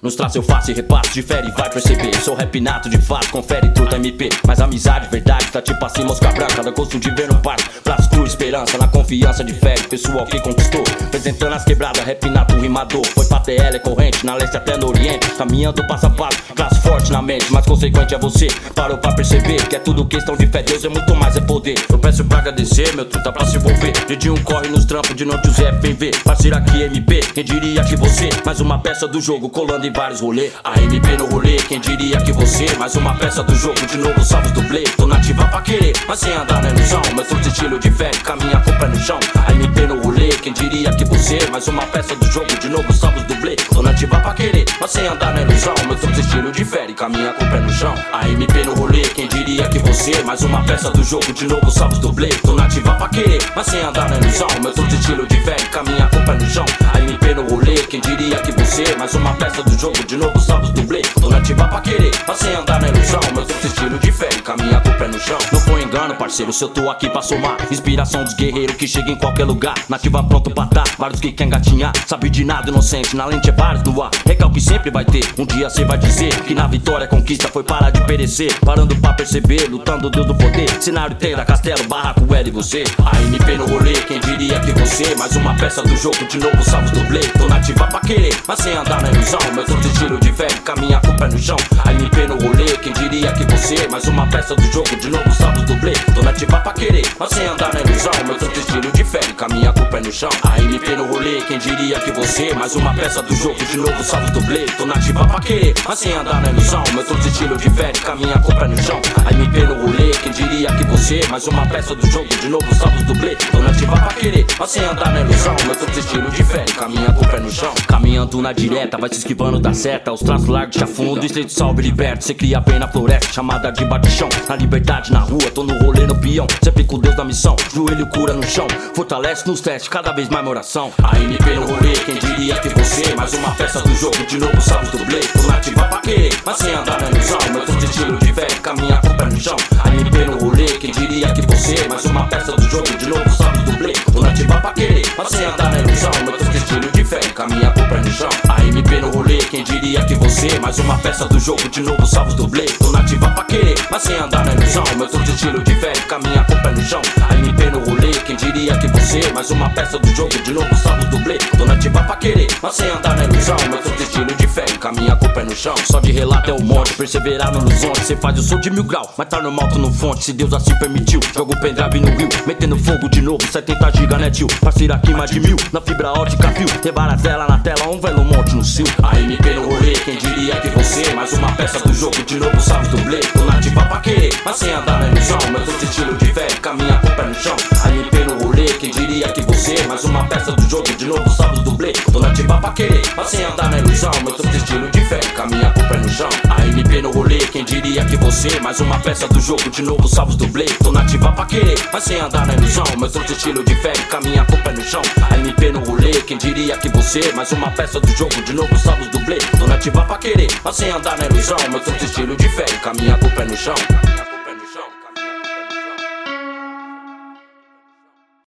Nos traços eu faço e repasso, difere e vai perceber. Sou rap nato de fato, confere truta MP. Mas amizade, verdade, tá tipo assim mosca branca. Da gosto de ver no parque, braço cruz, esperança. Na confiança difere, pessoal que conquistou. Apresentando as quebradas, rap nato, rimador. Foi pra TL, é corrente, na leste até no oriente. Caminhando passo a passo, classe forte na mente. Mais consequente é você, parou pra perceber que é tudo questão de fé, Deus é muito mais, é poder. Eu peço pra agradecer, meu truta pra se envolver. Dedinho corre nos trampos, de noite o Zé vem ver. Parceiro aqui MP, quem diria que você mais uma peça do jogo, colando em vários rolês. A MP no rolê, quem diria que você mais uma peça do jogo, de novo salve os dublê. Tô nativa pra querer, mas sem andar na ilusão. Meu truta estilo de fé, caminha com o pé no chão. A MP no rolê, quem diria que você mais uma peça do jogo, de novo salve os dublê. Tô nativa pra querer, mas sem andar na ilusão. Meu truta estilo de fé, caminha com o pé no chão. A MP no rolê, quem diria que você mais uma peça do jogo, de novo salve os dublê. Tô nativa pra querer, mas sem andar na ilusão. Meu truta estilo de fé, caminha com o pé no chão. A MP no rolê, quem diria que você mais uma peça do jogo, de novo salve os dublê. Tô nativa pra querer, mas sem andar na ilusão. Meu truta estilo de fé, caminha com o pé no chão. Não foi engano, parceiro, se eu tô aqui pra somar. Inspiração dos guerreiros que chegam em qualquer lugar. Nativa pronto pra dar, vários que querem gatinhar. Sabe de nada, inocente, na lente é vários no ar. Recalque sempre vai ter, um dia cê vai dizer que na vitória a conquista foi parar de perecer. Parando pra perceber, lutando Deus do poder. Cenário inteira, castelo, barraco, era e você. A MP no rolê, quem diria que você mais uma peça do jogo, de novo salve os dublê. Tô nativa pra querer, mas sem andar na ilusão. Meu truta estilo de fé, caminha com o pé no chão. A MP no rolê, quem diria que você mais uma peça do jogo, de novo salve os dublê. Tô nativa pra querer, mas sem andar na ilusão. Meu truta estilo de fé, caminha com o pé no chão. A MP no rolê, quem diria que você mais uma peça do jogo, de novo salve os dublê. Tô nativa pra querer, mas sem andar na ilusão. Meu truta estilo de fé, caminha com o pé no chão. A MP no rolê, quem diria que você mais uma peça do jogo, de novo salve os dublê. Tô nativa pra querer, mas sem andar na ilusão. Meu truta estilo de fé, caminha com o pé no chão. Caminhando na direta, vai se esquivando da seta. Os traços largos te afundam, estreito salve liberto. Cê cria bem na floresta, chamada de bate-chão. Na liberdade, na rua, tô no rolê no peão. Sempre com Deus da missão, joelho cura no chão. Fortalece nos testes, cada vez mais minha oração. A MP no rolê, quem diria que você mais uma peça do jogo, de novo salve os dublê. Tô nativa pra querer, mas sem andar na ilusão. Meu truta estilo de fé, caminha com o pé no chão. A MP no rolê, quem diria que você mais uma peça do jogo, de novo salve os dublê. Tô nativa pra querer, mas sem andar na ilusão. Meu truta estilo de fé, caminha com o pé no chão. A MP no rolê, quem diria que você mais uma peça do jogo, de novo salve os dublê. Tô nativa pra querer, mas sem andar na ilusão. Meu truta estilo de fé, caminha com o pé no chão. A MP no rolê, quem diria que você mais uma peça do jogo, de novo salve os dublê. Tô nativa pra querer, mas sem andar na ilusão. Meu truta estilo de fé, caminha com o pé no chão. Só de relato é o monte, perseverar no horizonte. Cê faz o som de 1000 graus, mas tá normal, tô no fonte. Se Deus assim permitiu, jogo o pendrive no rio, metendo fogo de novo, 70 GB, né tio? Parceiro aqui mais de 1000, na fibra ótica fio. Tem várias telas na tela, um velho monte no cio. A MP no rolê, quem diria que você mais uma peça do jogo, de novo salve os dublê. Tô nativa pra querer, mas sem andar na ilusão. Meu truta estilo de fé, caminha com o pé no chão. A MP no rolê, quem diria que você mais uma peça do jogo, de novo salve os dublê. Tô nativa pra querer, mas sem andar na ilusão. Meu truta estilo de fé, caminha com o pé no chão. A MP no rolê, quem diria que você mais uma peça do jogo, de novo salve os dublê. Tô nativa pra querer, mas sem andar na ilusão. Meu truta estilo de fé, caminha com o pé no chão. A MP no rolê, quem diria que você mais uma peça do jogo, de novo salve os dublê. Tô nativa pra querer, mas sem andar na ilusão. Meu truta estilo de fé, caminha com o pé no chão.